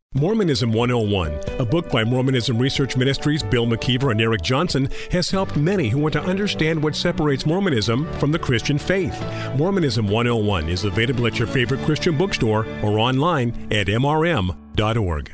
Mormonism 101, a book by Mormonism Research Ministries' Bill McKeever and Eric Johnson, has helped many who want to understand what separates Mormonism from the Christian faith. Mormonism 101 is available at your favorite Christian bookstore or online at mrm.org.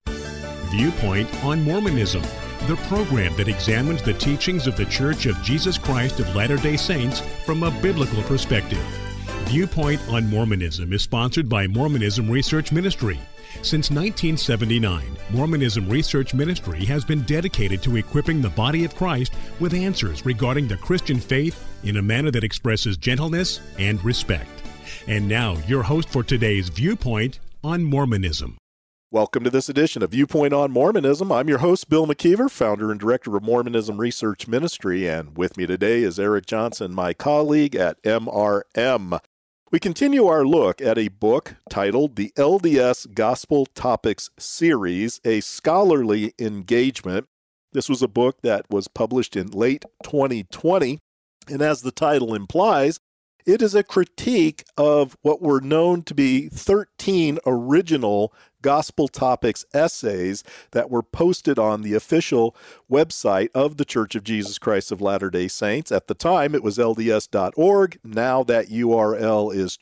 Viewpoint on Mormonism, the program that examines the teachings of the Church of Jesus Christ of Latter-day Saints from a biblical perspective. Viewpoint on Mormonism is sponsored by Mormonism Research Ministry. Since 1979, Mormonism Research Ministry has been dedicated to equipping the body of Christ with answers regarding the Christian faith in a manner that expresses gentleness and respect. And now, your host for today's Viewpoint on Mormonism. Welcome to this edition of Viewpoint on Mormonism. I'm your host, Bill McKeever, founder and director of Mormonism Research Ministry, and with me today is Eric Johnson, my colleague at MRM. We continue our look at a book titled The LDS Gospel Topics Series, a scholarly engagement. This was a book that was published in late 2020, and as the title implies, it is a critique of what were known to be 13 original Gospel Topics essays that were posted on the official website of the Church of Jesus Christ of Latter-day Saints. At the time, it was LDS.org. Now that URL is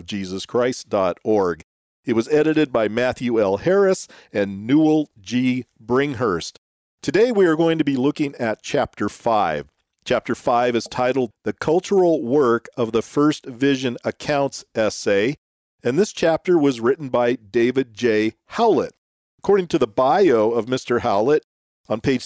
churchofjesuschrist.org. It was edited by Matthew L. Harris and Newell G. Bringhurst. Today, we are going to be looking at Chapter 5. Chapter 5 is titled The Cultural Work of the First Vision Accounts Essay, and this chapter was written by David J. Howlett. According to the bio of Mr. Howlett, on page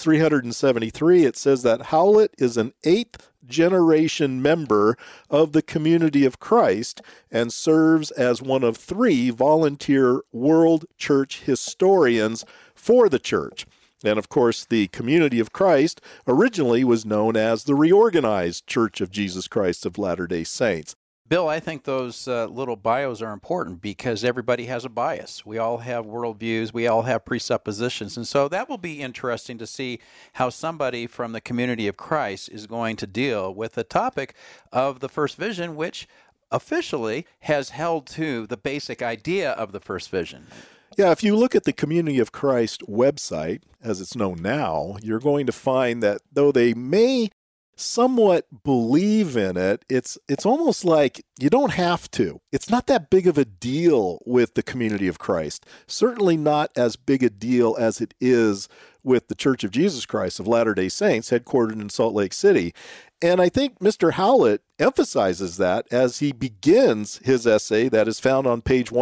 373, it says that Howlett is an 8th generation member of the Community of Christ and serves as one of 3 volunteer World Church historians for the church. And of course, the Community of Christ originally was known as the Reorganized Church of Jesus Christ of Latter-day Saints. Bill, I think those little bios are important because everybody has a bias. We all have worldviews. We all have presuppositions. And so that will be interesting to see how somebody from the Community of Christ is going to deal with the topic of the first vision, which officially has held to the basic idea of the first vision. Yeah, if you look at the Community of Christ website, as it's known now, you're going to find that though they may somewhat believe in it, it's almost like you don't have to. It's not that big of a deal with the Community of Christ. Certainly not as big a deal as it is with the Church of Jesus Christ of Latter-day Saints, headquartered in Salt Lake City. And I think Mr. Howlett emphasizes that as he begins his essay that is found on page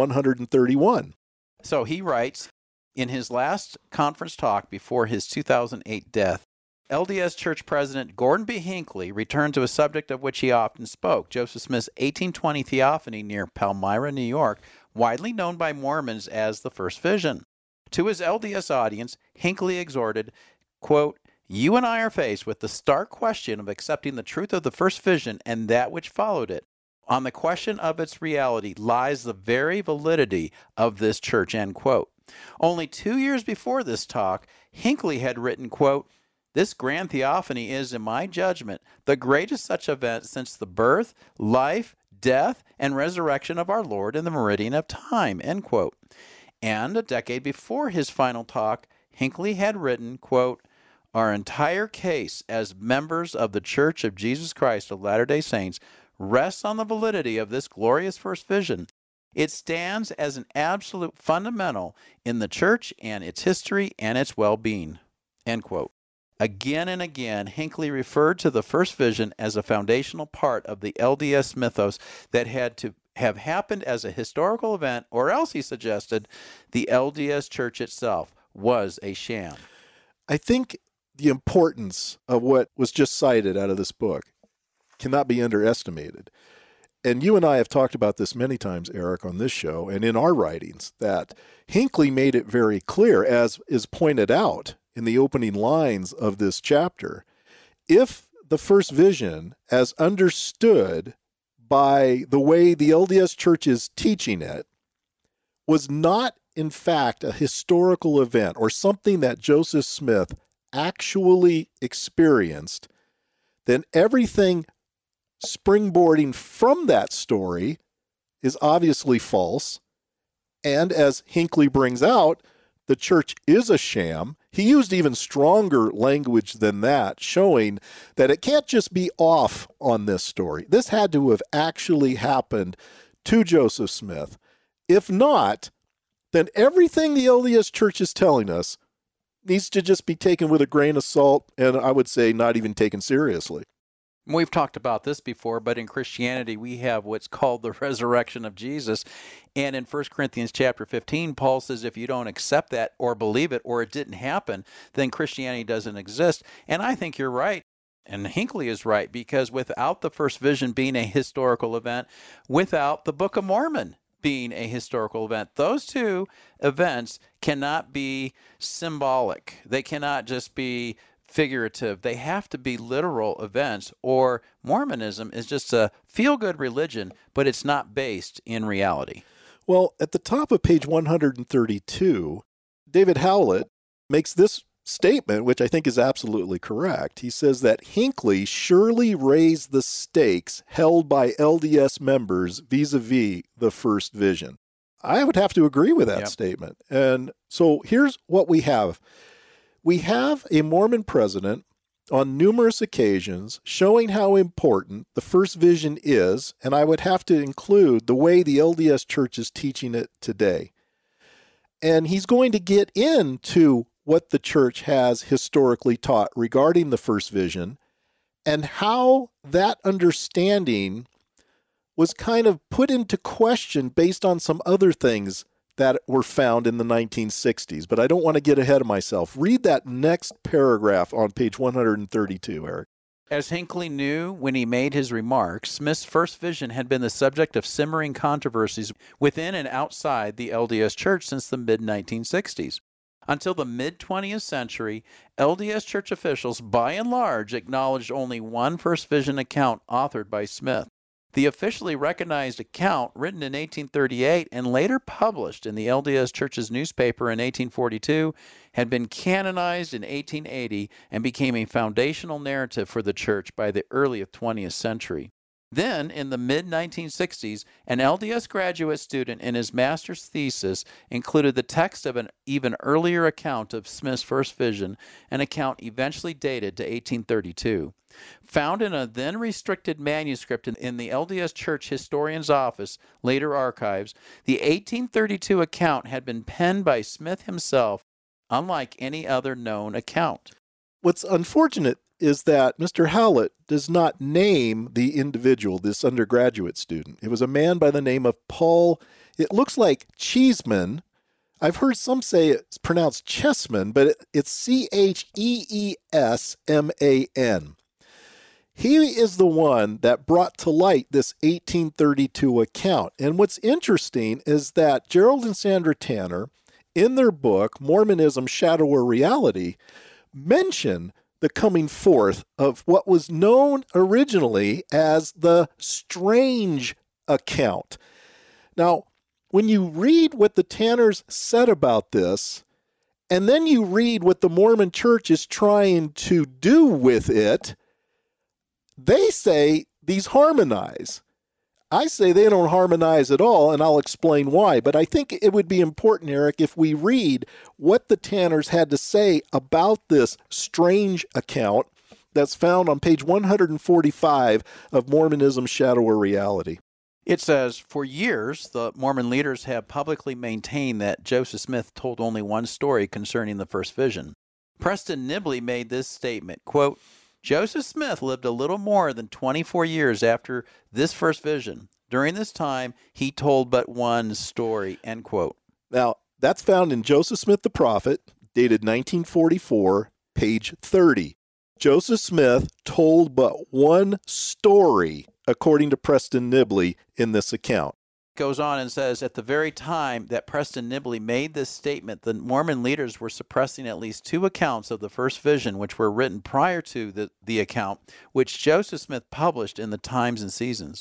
131. So he writes, in his last conference talk before his 2008 death, LDS Church President Gordon B. Hinckley returned to a subject of which he often spoke, Joseph Smith's 1820 theophany near Palmyra, New York, widely known by Mormons as the First Vision. To his LDS audience, Hinckley exhorted, quote, "You and I are faced with the stark question of accepting the truth of the First Vision and that which followed it. On the question of its reality lies the very validity of this church," end quote. Only 2 years before this talk, Hinckley had written, quote, "This grand theophany is, in my judgment, the greatest such event since the birth, life, death, and resurrection of our Lord in the meridian of time," end quote. And a decade before his final talk, Hinckley had written, quote, "Our entire case as members of the Church of Jesus Christ of Latter-day Saints rests on the validity of this glorious first vision. It stands as an absolute fundamental in the church and its history and its well-being," end quote. Again and again, Hinckley referred to the first vision as a foundational part of the LDS mythos that had to have happened as a historical event, or else, he suggested, the LDS Church itself was a sham. I think the importance of what was just cited out of this book cannot be underestimated. And you and I have talked about this many times, Eric, on this show and in our writings, that Hinckley made it very clear, as is pointed out in the opening lines of this chapter. If the first vision, as understood by the way the LDS Church is teaching it, was not, in fact, a historical event or something that Joseph Smith actually experienced, then everything springboarding from that story is obviously false. And as Hinckley brings out, the church is a sham. He used even stronger language than that, showing that it can't just be off on this story. This had to have actually happened to Joseph Smith. If not, then everything the LDS Church is telling us needs to just be taken with a grain of salt, and I would say not even taken seriously. We've talked about this before, but in Christianity, we have what's called the resurrection of Jesus. And in 1 Corinthians chapter 15, Paul says if you don't accept that or believe it or it didn't happen, then Christianity doesn't exist. And I think you're right. And Hinckley is right, because without the first vision being a historical event, without the Book of Mormon being a historical event, those two events cannot be symbolic. They cannot just be figurative. They have to be literal events, or Mormonism is just a feel-good religion, but it's not based in reality. Well, at the top of page 132, David Howlett makes this statement, which I think is absolutely correct. He says that Hinckley surely raised the stakes held by LDS members vis-a-vis the first vision. I would have to agree with that statement. And so here's what we have. We have a Mormon president on numerous occasions showing how important the first vision is, and I would have to include the way the LDS Church is teaching it today. And he's going to get into what the church has historically taught regarding the first vision and how that understanding was kind of put into question based on some other things that were found in the 1960s. But I don't want to get ahead of myself. Read that next paragraph on page 132, Eric. As Hinckley knew when he made his remarks, Smith's first vision had been the subject of simmering controversies within and outside the LDS Church since the mid-1960s. Until the mid-20th century, LDS Church officials, by and large, acknowledged only one first vision account authored by Smith. The officially recognized account, written in 1838 and later published in the LDS Church's newspaper in 1842, had been canonized in 1880 and became a foundational narrative for the Church by the early 20th century. Then, in the mid-1960s, an LDS graduate student in his master's thesis included the text of an even earlier account of Smith's first vision, an account eventually dated to 1832. Found in a then restricted manuscript in the LDS Church historian's office, later archives, the 1832 account had been penned by Smith himself, unlike any other known account. What's unfortunate is that Mr. Howlett does not name the individual, this undergraduate student. It was a man by the name of Paul, it looks like Cheesman. I've heard some say it's pronounced Chessman, but it's Cheesman. He is the one that brought to light this 1832 account. And what's interesting is that Gerald and Sandra Tanner, in their book, Mormonism, Shadow or Reality, mention the coming forth of what was known originally as the strange account. Now, when you read what the Tanners said about this, and then you read what the Mormon Church is trying to do with it, they say these harmonize. I say they don't harmonize at all, and I'll explain why. But I think it would be important, Eric, if we read what the Tanners had to say about this strange account that's found on page 145 of Mormonism, Shadow or Reality. It says, for years, the Mormon leaders have publicly maintained that Joseph Smith told only one story concerning the first vision. Preston Nibley made this statement, quote, Joseph Smith lived a little more than 24 years after this first vision. During this time, he told but one story, end quote. Now, that's found in Joseph Smith the Prophet, dated 1944, page 30. Joseph Smith told but one story, according to Preston Nibley, in this account. Goes on and says, at the very time that Preston Nibley made this statement, the Mormon leaders were suppressing at least two accounts of the first vision, which were written prior to the account, which Joseph Smith published in the Times and Seasons.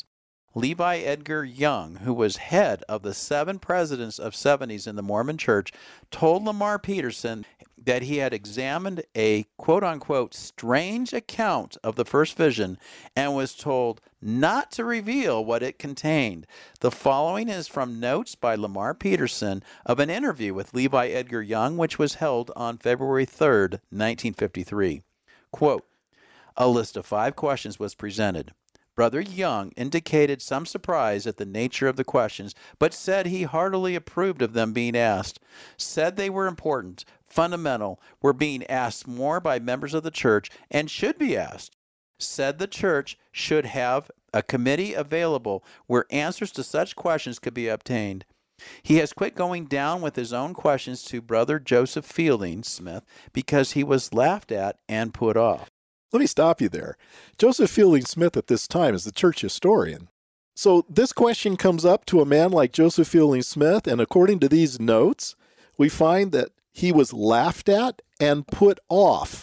Levi Edgar Young, who was head of the 7 presidents of 70s in the Mormon Church, told Lamar Peterson that he had examined a quote-unquote strange account of the first vision and was told not to reveal what it contained. The following is from notes by Lamar Peterson of an interview with Levi Edgar Young, which was held on February 3rd, 1953. Quote, "A list of 5 questions was presented. Brother Young indicated some surprise at the nature of the questions, but said he heartily approved of them being asked. Said they were important, fundamental, were being asked more by members of the church, and should be asked. Said the church should have a committee available where answers to such questions could be obtained. He has quit going down with his own questions to Brother Joseph Fielding Smith because he was laughed at and put off." Let me stop you there. Joseph Fielding Smith at this time is the church historian. So this question comes up to a man like Joseph Fielding Smith, and according to these notes, we find that he was laughed at and put off.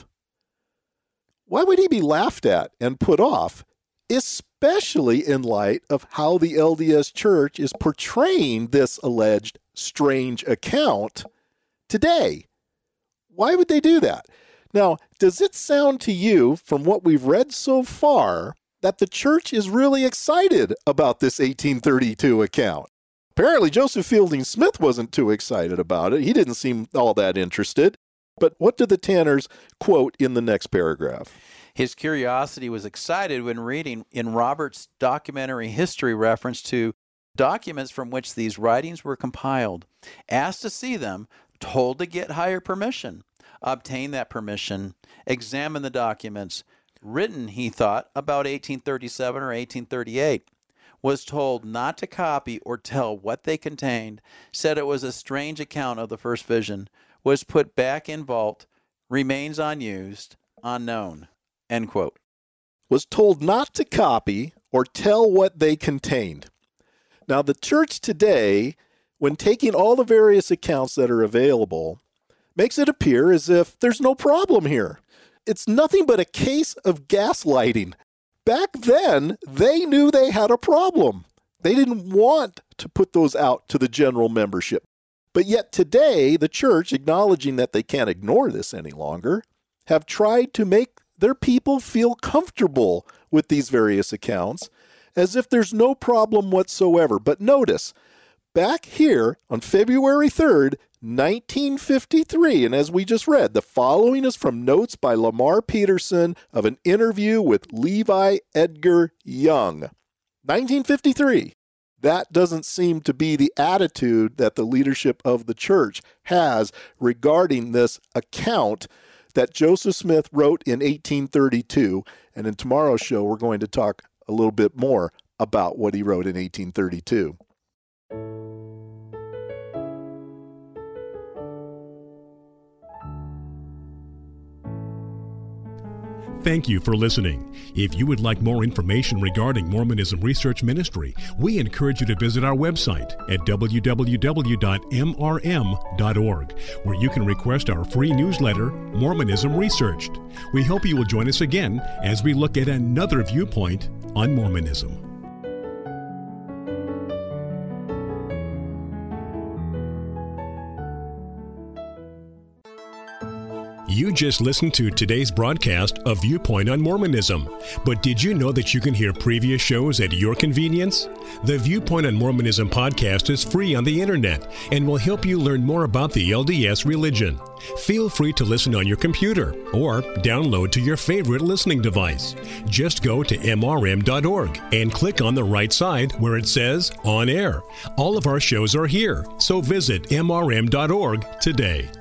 Why would he be laughed at and put off, especially in light of how the LDS Church is portraying this alleged strange account today? Why would they do that? Now, does it sound to you, from what we've read so far, that the church is really excited about this 1832 account? Apparently, Joseph Fielding Smith wasn't too excited about it. He didn't seem all that interested. But what do the Tanners quote in the next paragraph? His curiosity was excited when reading in Robert's documentary history reference to documents from which these writings were compiled. Asked to see them, told to get higher permission. Obtain that permission, examine the documents, written, he thought, about 1837 or 1838, was told not to copy or tell what they contained, said it was a strange account of the first vision, was put back in vault, remains unused, unknown, end quote. Was told not to copy or tell what they contained. Now, the church today, when taking all the various accounts that are available, makes it appear as if there's no problem here. It's nothing but a case of gaslighting. Back then, they knew they had a problem. They didn't want to put those out to the general membership. But yet today, the church, acknowledging that they can't ignore this any longer, have tried to make their people feel comfortable with these various accounts as if there's no problem whatsoever. But notice, back here on February 3rd, 1953, and as we just read, the following is from notes by Lamar Peterson of an interview with Levi Edgar Young. 1953. That doesn't seem to be the attitude that the leadership of the church has regarding this account that Joseph Smith wrote in 1832. And in tomorrow's show, we're going to talk a little bit more about what he wrote in 1832. Thank you for listening. If you would like more information regarding Mormonism Research Ministry, we encourage you to visit our website at www.mrm.org, where you can request our free newsletter, Mormonism Researched. We hope you will join us again as we look at another viewpoint on Mormonism. You just listened to today's broadcast of Viewpoint on Mormonism. But did you know that you can hear previous shows at your convenience? The Viewpoint on Mormonism podcast is free on the internet and will help you learn more about the LDS religion. Feel free to listen on your computer or download to your favorite listening device. Just go to mrm.org and click on the right side where it says On Air. All of our shows are here, so visit mrm.org today.